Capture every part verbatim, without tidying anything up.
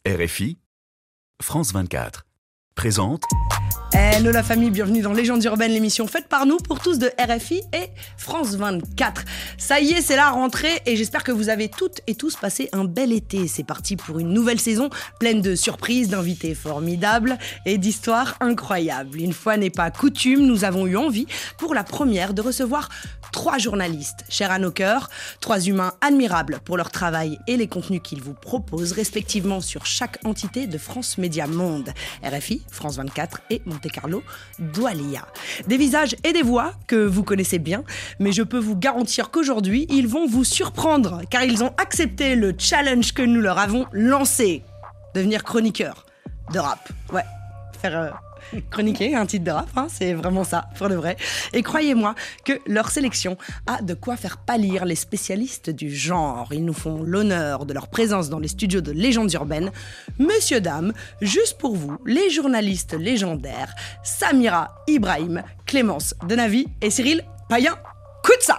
R F I, France vingt-quatre, présente... Hello la famille, bienvenue dans Légendes urbaines, l'émission faite par nous pour tous de R F I et France vingt-quatre. Ça y est, c'est la rentrée et j'espère que vous avez toutes et tous passé un bel été. C'est parti pour une nouvelle saison pleine de surprises, d'invités formidables et d'histoires incroyables. Une fois n'est pas coutume, nous avons eu envie pour la première de recevoir trois journalistes chers à nos cœurs, trois humains admirables pour leur travail et les contenus qu'ils vous proposent respectivement sur chaque entité de France Média Monde, R F I, France vingt-quatre et Monte Carlo Doualiya. Des visages et des voix que vous connaissez bien, mais je peux vous garantir qu'aujourd'hui, ils vont vous surprendre car ils ont accepté le challenge que nous leur avons lancé. Devenir chroniqueur de rap. Ouais, faire... Euh... chroniquer un titre de rap, hein, c'est vraiment ça, pour de vrai. Et croyez-moi que leur sélection a de quoi faire pâlir les spécialistes du genre. Ils nous font l'honneur de leur présence dans les studios de Légendes urbaines. Messieurs, dames, juste pour vous, les journalistes légendaires Samira Ibrahim, Clémence Denavi et Cyril Payen. Coup de ça!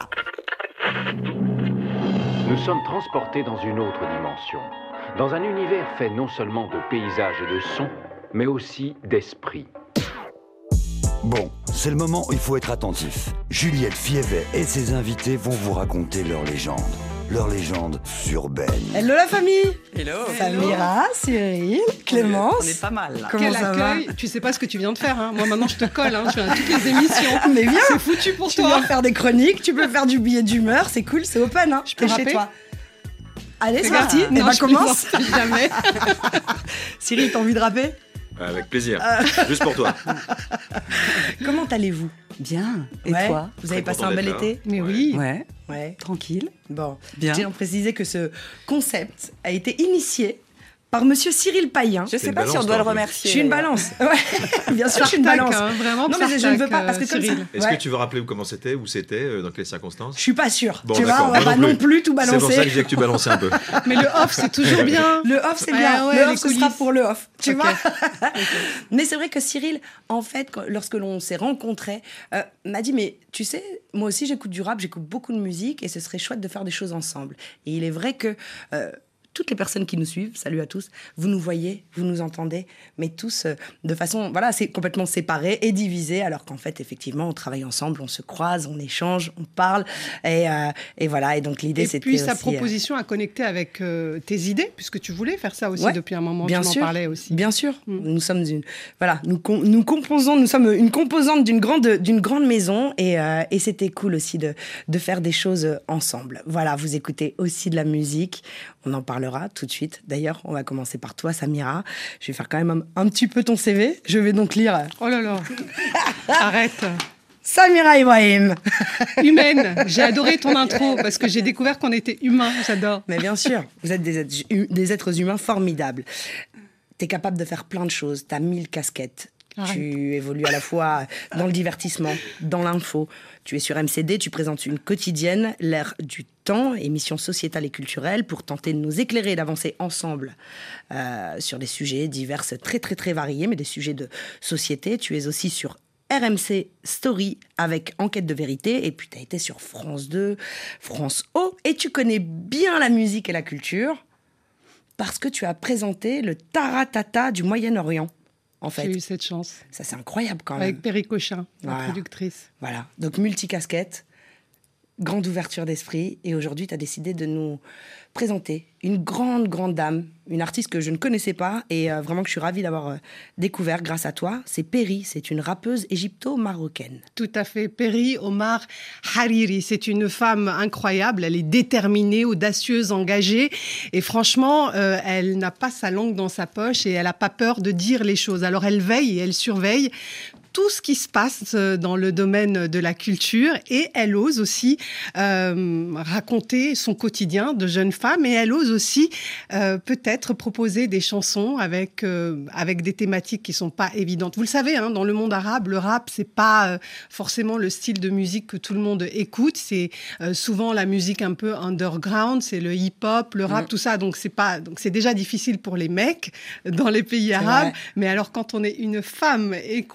Nous sommes transportés dans une autre dimension, dans un univers fait non seulement de paysages et de sons, mais aussi d'esprit. Bon, c'est le moment où il faut être attentif. Juliette Fievet et ses invités vont vous raconter leur légende. Leur légende urbaine. Hello la famille. Hello. Samira, Cyril, Clémence. On est pas mal là. Comment Quel ça accueil. va? Tu sais pas ce que tu viens de faire, hein. Moi maintenant je te colle, hein. Je viens à toutes les émissions. Mais viens. C'est foutu pour Tu toi. viens faire des chroniques, tu peux faire du billet d'humeur, c'est cool, c'est open, hein. Je peux T'es chez rapper toi. Allez, c'est Fais gaffe. parti. Et Non, bah je commence. plaisante jamais. Cyril, t'as envie de rapper? Avec plaisir, juste pour toi. Comment allez-vous? Bien. Et Ouais. toi? Vous avez Très passé content un bel d'être là. été? Mais oui. Ouais. Ouais. Tranquille. Bon, Bien. je tiens à préciser que ce concept a été initié par monsieur Cyril Payen. Je sais une pas si balance, on doit le toi, un peu. remercier. Je suis une d'ailleurs. balance. Ouais. Bien sûr, je suis une Sartac, balance. hein, vraiment Non, mais je ne veux pas, Sartac, parce que comme ça. Cyril. Est-ce Ouais. que tu veux rappeler comment c'était, où c'était, euh, dans quelles circonstances? Je suis pas sûre. Bon, tu vois, d'accord, on va moi pas non non plus. plus tout C'est pour ça que je balancer. disais que tu balançais un peu. Mais le off c'est toujours bien. Le off, c'est Ouais, bien. ouais, le les off, ce sera coulisses. pour le off. Tu Ok. vois. Mais c'est vrai que Cyril, en fait, quand- lorsque l'on s'est rencontrés, euh, m'a dit, mais tu sais, moi aussi j'écoute du rap, j'écoute beaucoup de musique et ce serait chouette de faire des choses ensemble. Et il est vrai que euh, toutes les personnes qui nous suivent, salut à tous, vous nous voyez, vous nous entendez, mais tous euh, de façon, voilà, c'est complètement séparés et divisés, alors qu'en fait, effectivement, on travaille ensemble, on se croise, on échange, on parle, et, euh, et voilà. Et donc l'idée, Et c'était puis sa aussi, proposition a connecté avec euh, tes idées, puisque tu voulais faire ça aussi Ouais, depuis un moment. bien tu m'en sûr, parlais aussi. Bien sûr, Mm. nous sommes une, voilà, nous, com- nous composons, nous sommes une composante d'une grande, d'une grande maison et, euh, et c'était cool aussi de, de faire des choses ensemble. Voilà, vous écoutez aussi de la musique, on en parlera tout de suite. D'ailleurs, on va commencer par toi, Samira. Je vais faire quand même un, un petit peu ton C V. Je vais donc lire Oh là là. Arrête. Samira Ibrahim. Humaine. J'ai adoré ton intro parce que j'ai découvert qu'on était humains. J'adore. Mais bien sûr, vous êtes des êtres, hu- des êtres humains formidables. Tu es capable de faire plein de choses, tu as mille casquettes. Arrête. Tu évolues à la fois dans le divertissement, dans l'info. Tu es sur M C D, tu présentes une quotidienne, L'Air du Temps, émission sociétale et culturelle, pour tenter de nous éclairer et d'avancer ensemble euh, sur des sujets divers, très très très variés, mais des sujets de société. Tu es aussi sur R M C Story avec Enquête de vérité, et puis tu as été sur France deux, France O, et tu connais bien la musique et la culture parce que tu as présenté le Taratata du Moyen-Orient, en fait. J'ai eu cette chance. Ça, c'est incroyable quand même. Avec Perry Cochin, la Voilà. productrice. Voilà, donc multicasquette, grande ouverture d'esprit, et aujourd'hui, tu as décidé de nous présenter une grande, grande dame, une artiste que je ne connaissais pas, et euh, vraiment que je suis ravie d'avoir euh, découvert grâce à toi. C'est Perry, c'est une rappeuse égypto-marocaine. Tout à fait. Perry Omar Hariri. C'est une femme incroyable. Elle est déterminée, audacieuse, engagée. Et franchement, euh, elle n'a pas sa langue dans sa poche et elle n'a pas peur de dire les choses. Alors elle veille et elle surveille tout ce qui se passe dans le domaine de la culture et elle ose aussi euh, raconter son quotidien de jeune femme et elle ose aussi euh, peut-être proposer des chansons avec, euh, avec des thématiques qui sont pas évidentes. Vous le savez, hein, dans le monde arabe, le rap, c'est pas euh, forcément le style de musique que tout le monde écoute. C'est euh, souvent la musique un peu underground, c'est le hip-hop, le rap, Mmh. tout ça. Donc c'est pas, donc c'est déjà difficile pour les mecs dans les pays C'est arabes. vrai. Mais alors quand on est une femme et qu'on veut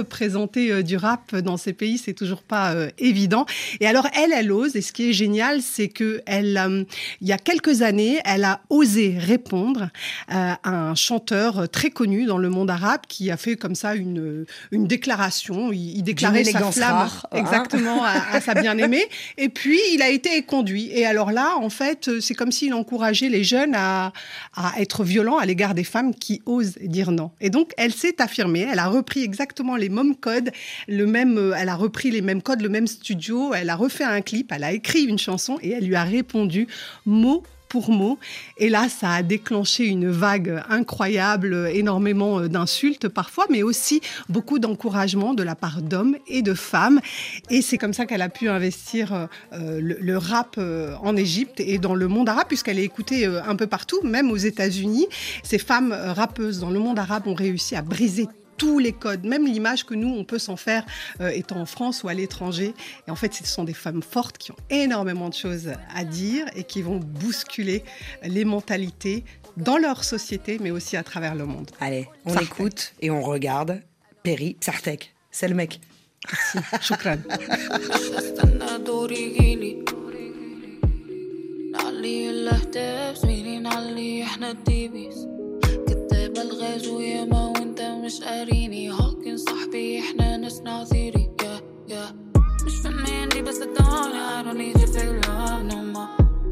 représenter euh, du rap dans ces pays, c'est toujours pas euh, évident. Et alors, elle, elle ose. Et ce qui est génial, c'est que elle, euh, il y a quelques années, elle a osé répondre euh, à un chanteur très connu dans le monde arabe qui a fait comme ça une, une déclaration. Il, il déclarait sa flamme rare, hein. exactement à, à sa bien-aimée. Et puis, il a été conduit. Et alors là, en fait, c'est comme s'il encourageait les jeunes à, à être violents à l'égard des femmes qui osent dire non. Et donc, elle s'est affirmée. Elle a repris exactement les mêmes codes, le même, elle a repris les mêmes codes, le même studio. Elle a refait un clip, elle a écrit une chanson et elle lui a répondu mot pour mot. Et là, ça a déclenché une vague incroyable, énormément d'insultes parfois, mais aussi beaucoup d'encouragement de la part d'hommes et de femmes. Et c'est comme ça qu'elle a pu investir euh, le, le rap euh, en Égypte et dans le monde arabe, puisqu'elle est écoutée euh, un peu partout, même aux États-Unis. Ces femmes euh, rappeuses dans le monde arabe ont réussi à briser tous les codes, même l'image que nous, on peut s'en faire euh, étant en France ou à l'étranger. Et en fait, ce sont des femmes fortes qui ont énormément de choses à dire et qui vont bousculer les mentalités dans leur société, mais aussi à travers le monde. Allez, on Sartek. écoute et on regarde. Perry Sartek, c'est le mec. Shukran. الغاز وياما وانت مش قاريني هاكن صاحبي احنا ناس ناظري يا يا مش فنان بس الدنيا I don't need you feel love no more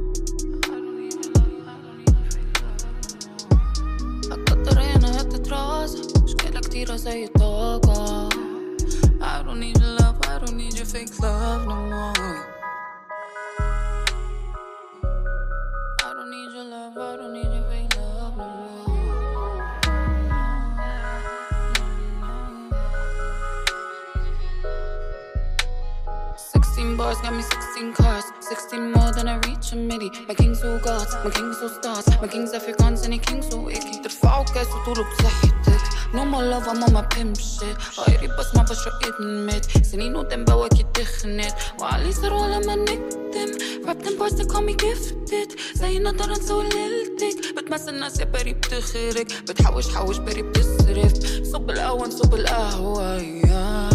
أكتر هنا هتتراسى مشكلة كتيرة زي الطاقة I don't need your love I don't need your fake love no more I don't need your love I don't need your fake love no more sixteen bars got me sixteen cars sixteen more than I reach a midi My king so gods, my king so stars My king's Afrikaans and he king so icky ترفعوا كاس وطولوا بصحتك No more love, I'm on my pimp shit غيري بس ما بشرق ادمت سنين قدام بواكي تخنت وعلي ثروة لما نكتم Rap them bars they call me gifted زي نظرة نسوي ليلتك بتمثل ناس يا بري بتخرج بتحوش حوش بري بتصرف صب القهوة نصب القهوة yeah.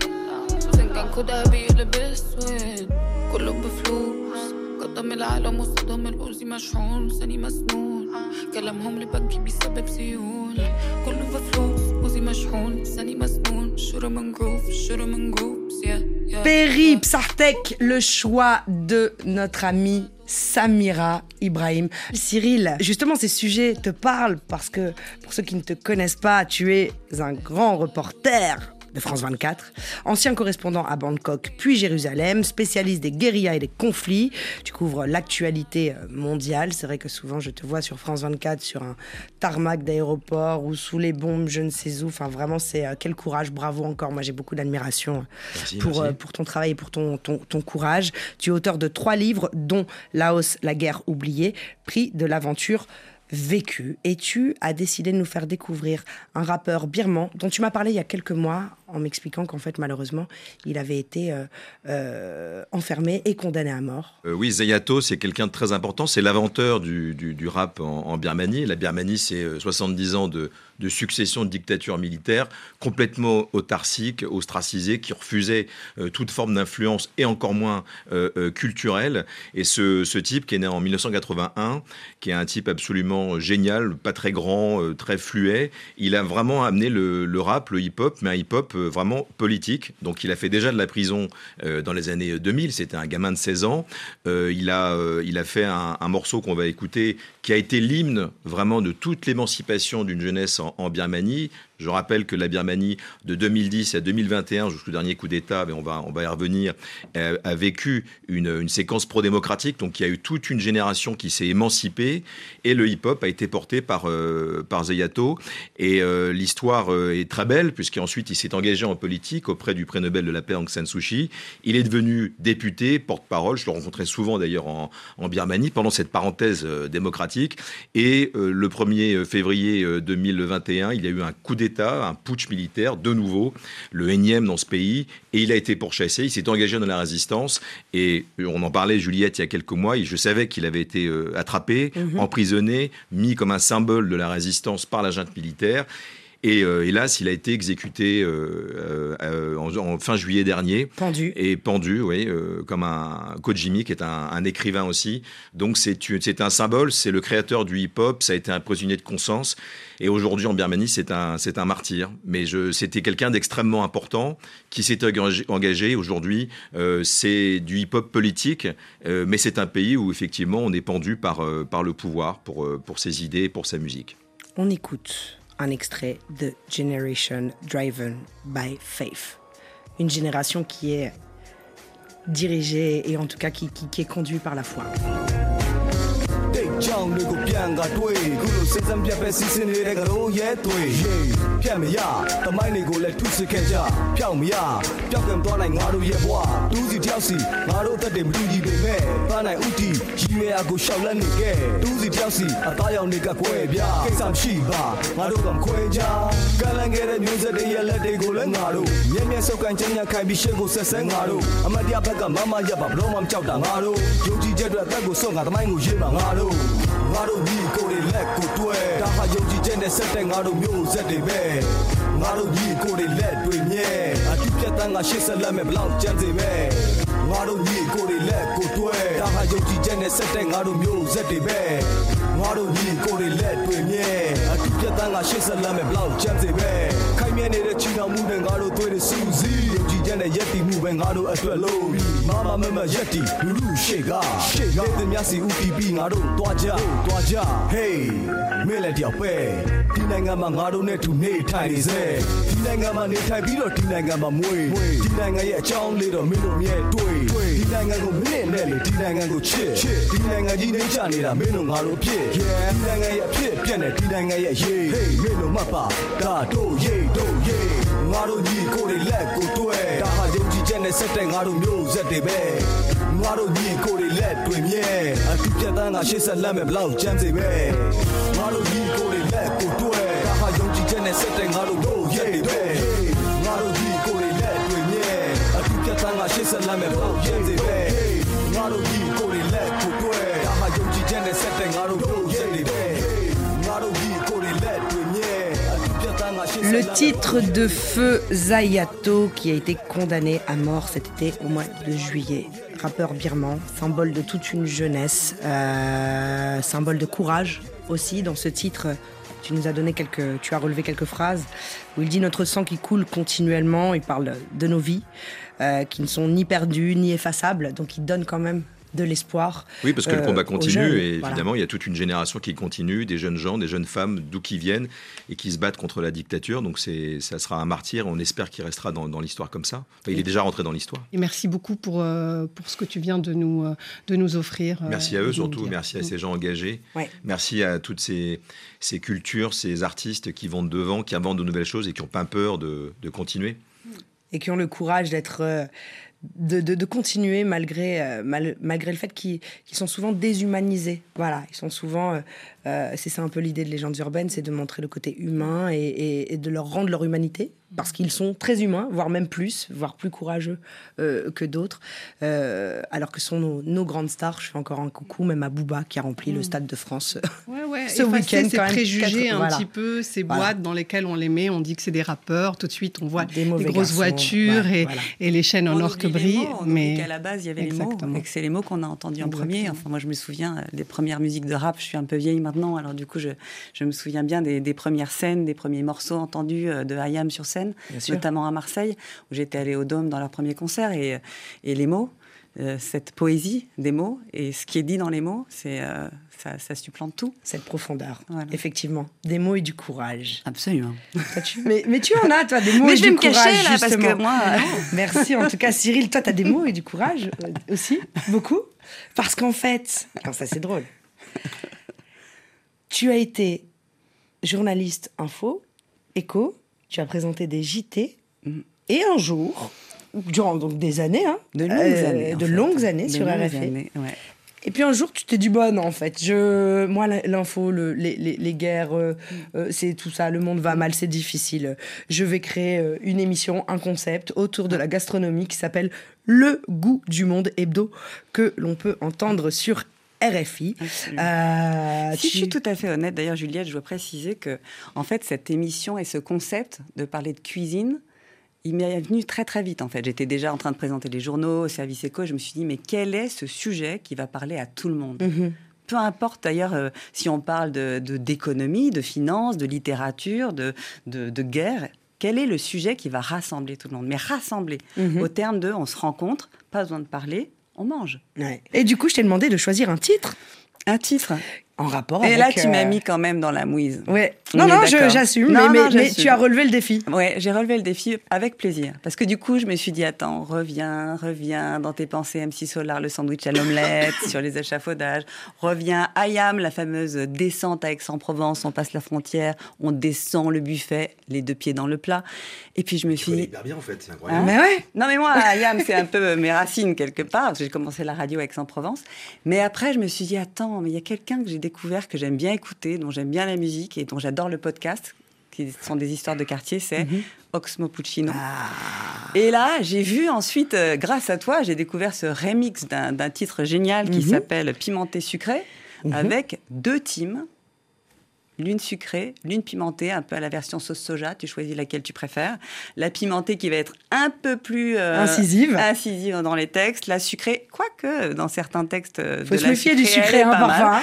كان كده بيقلب اسود كله بفلوس قدام العالم وصدام الأوزي مشحون لساني مسنون كلامهم لبنكي بيسبب سيولة كله بفلوس أوزي مشحون لساني مسنون شورى من جروف شورى من جروبس yeah, yeah. Perry Sartek, le choix de notre amie Samira Ibrahim. Cyril, justement, ces sujets te parlent parce que, pour ceux qui ne te connaissent pas, tu es un grand reporter de France vingt-quatre, ancien correspondant à Bangkok puis Jérusalem, spécialiste des guérillas et des conflits. Tu couvres l'actualité mondiale. C'est vrai que souvent je te vois sur France vingt-quatre sur un tarmac d'aéroport ou sous les bombes, je ne sais où. Enfin, vraiment, c'est euh, quel courage. Bravo encore. Moi, j'ai beaucoup d'admiration Merci, pour, merci. euh, pour ton travail et pour ton, ton, ton courage. Tu es auteur de trois livres, dont Laos, la guerre oubliée, prix de l'aventure vécu. Et tu as décidé de nous faire découvrir un rappeur birman dont tu m'as parlé il y a quelques mois en m'expliquant qu'en fait, malheureusement, il avait été euh, euh, enfermé et condamné à mort. Euh, oui, Zayato, c'est quelqu'un de très important. C'est l'inventeur du, du, du rap en, en Birmanie. La Birmanie, c'est euh, soixante-dix ans de, de succession de dictatures militaires complètement autarciques, ostracisées, qui refusaient euh, toute forme d'influence et encore moins euh, euh, culturelle. Et ce, ce type qui est né en mille neuf cent quatre-vingt-un, qui est un type absolument génial, pas très grand, euh, très fluet, il a vraiment amené le, le rap, le hip-hop, mais un hip-hop euh, vraiment politique. Donc il a fait déjà de la prison euh, dans les années deux mille, c'était un gamin de seize ans. Euh, il, a, euh, il a fait un, un morceau qu'on va écouter qui a été l'hymne vraiment de toute l'émancipation d'une jeunesse en, en Birmanie. Je rappelle que la Birmanie, de deux mille dix à deux mille vingt et un, jusqu'au dernier coup d'État, mais on va, on va y revenir, euh, a vécu une, une séquence pro-démocratique. Donc, il y a eu toute une génération qui s'est émancipée. Et le hip-hop a été porté par, euh, par Zayato. Et euh, l'histoire euh, est très belle, puisqu'ensuite, il s'est engagé en politique auprès du prix Nobel de la paix Aung San Suu Kyi. Il est devenu député, porte-parole. Je le rencontrais souvent, d'ailleurs, en, en Birmanie, pendant cette parenthèse euh, démocratique. Et euh, le premier février deux mille vingt et un, il y a eu un coup d'État, un putsch militaire, de nouveau, le énième dans ce pays, et il a été pourchassé, il s'est engagé dans la résistance, et on en parlait, Juliette, il y a quelques mois, et je savais qu'il avait été euh, attrapé, mmh. emprisonné, mis comme un symbole de la résistance par la junte militaire. Et euh, hélas, il a été exécuté euh, euh, en, en fin juillet dernier. Pendu. Et pendu, oui, euh, comme un Kojimi, qui est un, un écrivain aussi. Donc c'est, c'est un symbole, c'est le créateur du hip-hop, ça a été un prisonnier de conscience. Et aujourd'hui, en Birmanie, c'est un, c'est un martyr. Mais je, c'était quelqu'un d'extrêmement important qui s'est engagé. Aujourd'hui, euh, c'est du hip-hop politique, euh, mais c'est un pays où, effectivement, on est pendu par, euh, par le pouvoir pour, euh, pour ses idées, pour sa musique. On écoute un extrait de Generation Driven by Faith. Une génération qui est dirigée et en tout cas qui, qui, qui est conduite par la foi. ကြောင်တွေကိုပြန်ကတွေးခုလိုစိတ်စမ်းပြတ်ပဲစီစဉ်နေတဲ့ကလေးရဲ့တွေဖြတ်မရတမိုင်းတွေကိုလည်းထုစစ်ခဲ့ကြဖြောက်မရပျောက်ကံသွားနိုင်ငါတို့ရဲ့ဘဝတူးစီတယောက်စီငါတို့အသက်တွေမတူညီပေမဲ့သားနိုင်ဥတီရည်ရွယ်အားကိုရှောက်လက်နေခဲ့တူးစီတယောက်စီအသားရောင်တွေကကွဲပြကိစ္စမရှိပါငါတို့ကမခွဲကြကလန်ခဲ့တဲ့မျိုးဆက်တွေရဲ့လက်တွေကိုလည်းငါတို့မြဲမြဲစုပ်ကန်ချမ်းညာခိုင်ပြီးရှေ့ကိုဆက်ဆဲငါတို့အမတ်တရားဘက်ကမမရပ်ပါဘလို့မှမကြောက်တာငါတို့ယုံကြည်ချက်တွေအသက်ကိုစွန့်ငါတမိုင်းကိုရေးပါငါတို့ငါတို့ညီကိုတွေလက်ကိုတွဲဒါဟာယုံကြည်ချက်နဲ့ဆက်တဲ့ငါတို့မျိုးဆက်တွေပဲငါတို့ညီကိုတွေလက်တွေမြဲအတူပြတ်တန်းကရှေ့ဆက်လက်မဲ့ဘလောက်ကြမ်းစေပဲငါတို့ညီကိုတွေလက်ကိုတွဲဒါဟာယုံကြည်ချက်နဲ့ဆက်တဲ့ငါတို့မျိုးဆက်တွေပဲငါတို့ညီကိုတွေလက်တွေမြဲအတူပြတ်တန်းကရှေ့ဆက်လက်မဲ့ဘလောက်ကြမ်းစေပဲခိုင်မြဲနေတဲ့ချီတော်မှုတွေငါတို့တွေ့တဲ့စူးစီးယုံကြည်ချက်နဲ့ရက်တည်မှုပဲငါတို့အတွက်လို့မမမမရက်တည်လူလူရှေ့ကရှေ့ကတဲ့မြစီဦးတီးပြီးငါတို့တွားကြတွားကြ Hey မဲလက်တယောက်ပဲဒီနိုင်ငံမှာငါတို့နဲ့သူနေထိုင်နေစေဒီနိုင်ငံမှာနေထိုင်ပြီးတော့ဒီနိုင်ငံမှာမွေးဒီနိုင်ငံရဲ့အကြောင်းလေးတော့မင်းတို့မြဲတွေ့ဒီနိုင်ငံကိုမင်းနဲ့လေဒီနိုင်ငံကိုချစ်ဒီနိုင်ငံကြီးနေချနေတာမင်းတို့ငါတို့ဖြစ်ဒီနိုင်ငံရဲ့အဖြစ်ပြက်နေဒီနိုင်ငံရဲ့ရေး Hey မင်းတို့မှတ်ပါဒါတို့ရေးတို့ရေးငါတို့ညီကိုတွေလက်ကိုတွဲဒါဟာယုံကြည်ချက်နဲ့ဆက်တဲ့ငါတို့မျိုးဆက်တွေပဲငါတို့ညီကိုတွေလက်တွေမြဲအတူပြတ်တန်းကရှေ့ဆက်လက်မဲ့ဘလောက်ကြမ်းစေပဲငါတို့ညီကိုတွေလက်ကိုတွဲဒါဟာယုံကြည်ချက်နဲ့ဆက်တဲ့ငါတို့မျိုးရဲ့တွေပဲငါတို့ညီကိုတွေလက်တွေမြဲအတူပြတ်တန်းကရှေ့ဆက်လက်မဲ့ဘလောက်ကြမ်းစေပဲငါတို့ညီကိုတွေလက်ကိုတွဲဒါဟာယုံကြည်ချက်နဲ့ဆက်တဲ့ငါတို့မျိုးရဲ့တွေပဲငါတို့ညီကိုတွေလက်တွေမြဲအတူပြတ်တန်းကရှေ့ဆက်လက် Le titre de Feu Zayato qui a été condamné à mort cet été au mois de juillet. Rappeur birman, symbole de toute une jeunesse, euh, symbole de courage aussi. Dans ce titre, tu nous as donné quelques, tu as relevé quelques phrases où il dit notre sang qui coule continuellement. Il parle de nos vies euh, qui ne sont ni perdues ni effaçables, donc il donne quand même de l'espoir. Oui, parce que euh, le combat continue jeunes, et évidemment, voilà. Il y a toute une génération qui continue, des jeunes gens, des jeunes femmes, d'où qu'ils viennent, et qui se battent contre la dictature. Donc c'est, ça sera un martyr, on espère qu'il restera dans, dans l'histoire comme ça. Enfin, il est déjà rentré dans l'histoire. Et merci beaucoup pour, euh, pour ce que tu viens de nous, euh, de nous offrir. Euh, merci à eux surtout, merci à ces gens engagés. Ouais. Merci à toutes ces, ces cultures, ces artistes qui vont de devant, qui inventent de nouvelles choses et qui n'ont pas peur de, de continuer. Et qui ont le courage d'être... Euh, De, de, de continuer malgré, euh, mal, malgré le fait qu'ils, qu'ils sont souvent déshumanisés. Voilà, ils sont souvent... Euh, euh, c'est ça un peu l'idée de Légendes urbaines, c'est de montrer le côté humain et, et, et de leur rendre leur humanité, parce qu'ils sont très humains, voire même plus, voire plus courageux euh, que d'autres. Euh, alors que sont nos, nos grandes stars. Je fais encore un coucou même à Booba, qui a rempli mmh. le Stade de France ouais, ouais. ce week-end. Ces préjugés un voilà. petit peu, ces voilà. boîtes dans lesquelles on les met, on dit que c'est des rappeurs. Tout de suite, on voit des les grosses garçons, voitures ouais, et, voilà. et les chaînes en or que brillent. Mais qu'à la base, il y avait Exactement. les mots, et que c'est les mots qu'on a entendus en Exactement. premier. Enfin, moi, je me souviens des premières musiques de rap. Je suis un peu vieille maintenant, alors du coup, je, je me souviens bien des, des premières scènes, des premiers morceaux entendus de I A M sur scène, notamment à Marseille, où j'étais allée au Dôme dans leur premier concert, et, et les mots, euh, cette poésie des mots, et ce qui est dit dans les mots, c'est, euh, ça, ça supplante tout. Cette profondeur, voilà. Effectivement. Des mots et du courage. Absolument. tu, mais, mais tu en as, toi, des mots mais et du courage. Mais je vais me cacher, là, justement. parce que moi... Merci, en tout cas, Cyril, toi, tu as des mots et du courage aussi, beaucoup. Parce qu'en fait, alors ça, c'est drôle. Tu as été journaliste info, écho, tu as présenté des J T, mm. et un jour, durant donc des années, hein, de longues euh, années, de fait. longues années de sur longues R F I. Années, ouais. Et puis un jour, tu t'es dit, bon, non, en fait, je, moi, l'info, le, les, les, les guerres, euh, mm. euh, c'est tout ça, le monde va mal, c'est difficile. Je vais créer euh, une émission, un concept autour de la gastronomie qui s'appelle Le Goût du Monde Hebdo, que l'on peut entendre sur R F I. Euh, si tu... je suis tout à fait honnête, d'ailleurs Juliette, je dois préciser que en fait cette émission et ce concept de parler de cuisine, il m'est venu très très vite en fait. J'étais déjà en train de présenter les journaux au service éco, je me suis dit mais quel est ce sujet qui va parler à tout le monde? Mm-hmm. Peu importe d'ailleurs euh, si on parle de, de, d'économie, de finance, de littérature, de, de, de guerre, quel est le sujet qui va rassembler tout le monde? Mais rassembler, mm-hmm. au terme de on se rencontre, pas besoin de parler, on mange. Ouais. Et du coup, je t'ai demandé de choisir un titre. Un titre en rapport et avec... Et là, tu euh... m'as mis quand même dans la mouise. Ouais. Non, non, je, j'assume, non, mais, non, mais, j'assume. mais tu as relevé le défi. Ouais, j'ai relevé le défi avec plaisir. Parce que du coup, je me suis dit, attends, reviens, reviens dans tes pensées, M C Solar, le sandwich à l'omelette, sur les échafaudages. Reviens, Ayam, la fameuse descente à Aix-en-Provence, on passe la frontière, on descend le buffet, les deux pieds dans le plat. Et puis je me suis dit... hyper bien en fait, c'est incroyable. Hein mais ouais. Non mais moi, Ayam, c'est un peu mes racines quelque part, parce que j'ai commencé la radio à Aix-en-Provence. Mais après, je me suis dit, attends, mais il y a quelqu'un que j'ai découvert, que j'aime bien écouter, dont j'aime bien la musique et dont j'adore le podcast, qui sont des histoires de quartier, c'est mm-hmm. Oxmo Puccino. Ah. Et là, j'ai vu ensuite, euh, grâce à toi, j'ai découvert ce remix d'un, d'un titre génial qui mm-hmm. s'appelle Pimenté Sucré, mm-hmm. avec deux teams. L'une sucrée, l'une pimentée, un peu à la version sauce soja. Tu choisis laquelle tu préfères. La pimentée qui va être un peu plus euh, incisive. incisive dans les textes. La sucrée, quoique dans certains textes de Faut la se méfier du sucré, hein, parfois.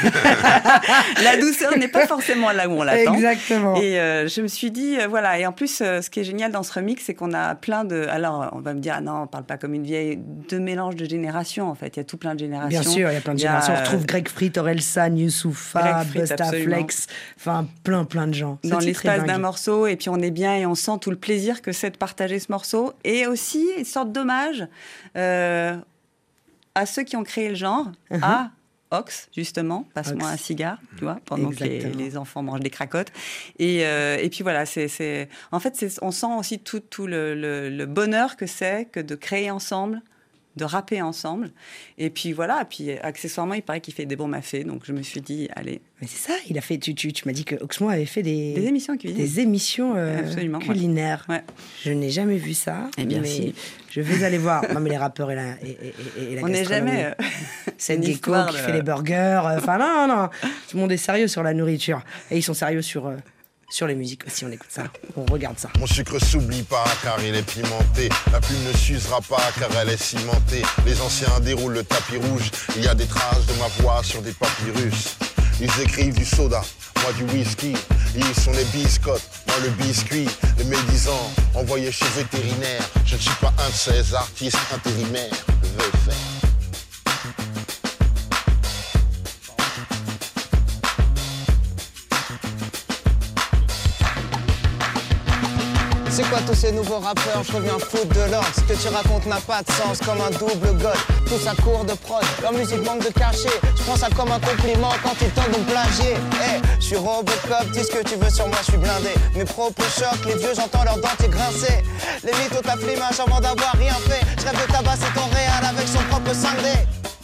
La douceur n'est pas forcément là où on l'attend. Exactement. Et euh, je me suis dit, euh, voilà. Et en plus, euh, ce qui est génial dans ce remix, c'est qu'on a plein de... Alors, on va me dire, ah non, on parle pas comme une vieille... De mélange de générations, en fait. Il y a tout plein de générations. Bien sûr, il y a plein de générations. On retrouve Greg Frit, Orelsan, Youssoufa, Bustaflex... Enfin, plein, plein de gens. Dans l'espace d'un morceau, et puis on est bien et on sent tout le plaisir que c'est de partager ce morceau. Et aussi, une sorte d'hommage euh, à ceux qui ont créé le genre, uh-huh. à Ox, justement, passe-moi Ox. Un cigare, tu vois, pendant Exactement. que les, les enfants mangent des cracottes. Et, euh, et puis voilà, c'est, c'est... en fait, c'est, on sent aussi tout, tout le, le, le bonheur que c'est que de créer ensemble, de rapper ensemble. Et puis voilà, puis accessoirement, il paraît qu'il fait des bons mafés, donc je me suis dit, allez. Mais c'est ça, il a fait, tu, tu, tu m'as dit que Oxmo avait fait des... Des émissions cuisine. Des émissions euh, culinaires. Ouais. Je n'ai jamais vu ça. Eh bien mais si. Je vais aller voir. Non mais les rappeurs et la, et, et, et la On n'est jamais... Euh, c'est Gecko qui de... fait les burgers. Enfin non, non, tout le monde est sérieux sur la nourriture. Et ils sont sérieux sur... Euh, Sur les musiques aussi, on écoute ça, on regarde ça. Mon sucre s'oublie pas car il est pimenté. La plume ne s'usera pas car elle est cimentée. Les anciens déroulent le tapis rouge. Il y a des traces de ma voix sur des papyrus. Ils écrivent du soda, moi du whisky. Ils sont les biscottes, moi le biscuit. Les médisants envoyés chez vétérinaire. Je ne suis pas un de ces artistes intérimaires. Je veux faire. C'est quoi tous ces nouveaux rappeurs, je reviens foutre de l'ordre. Ce que tu racontes n'a pas de sens, comme un double god. Tout ça court de prod, leur musique manque de cachet. Je prends ça comme un compliment quand ils tentent de me plagier. Hey, je suis Robocop, dis ce que tu veux sur moi, je suis blindé. Mes propos choquent, les vieux j'entends leurs dentiers grincer. Les mythos tapent l'image avant d'avoir rien fait. Je rêve de tabasser ton réal avec son propre Sunday.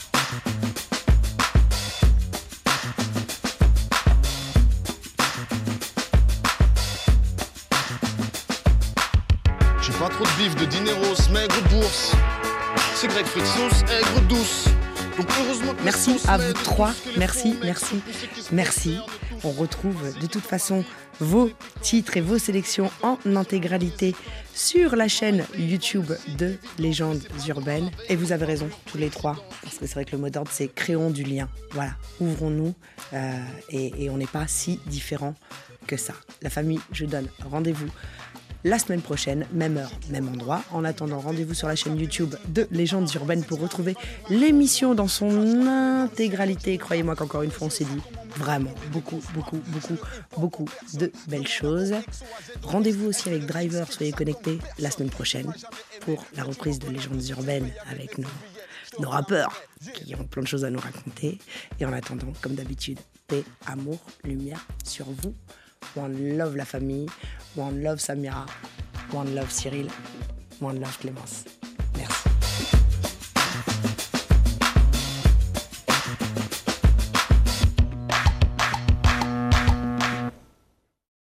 Pas trop de bif, de dineros, maigre bourse. C'est Greg Frit, sauce aigre douce. Donc heureusement que merci à vous trois, merci, merci, merci. On retrouve de toute façon vos titres et vos sélections en intégralité sur la chaîne YouTube de Légendes Urbaines. Et vous avez raison, tous les trois, parce que c'est vrai que le mot d'ordre, c'est créons du lien. Voilà, ouvrons-nous euh, et, et on n'est pas si différents que ça. La famille, je donne rendez-vous la semaine prochaine, même heure, même endroit. En attendant, rendez-vous sur la chaîne YouTube de Légendes Urbaines pour retrouver l'émission dans son intégralité. Croyez-moi qu'encore une fois, on s'est dit vraiment beaucoup, beaucoup, beaucoup, beaucoup de belles choses. Rendez-vous aussi avec Driver, soyez connectés la semaine prochaine pour la reprise de Légendes Urbaines avec nos, nos rappeurs qui ont plein de choses à nous raconter. Et en attendant, comme d'habitude, paix, amour, lumière sur vous. One love la famille, one love Samira, one love Cyril, one love Clémence.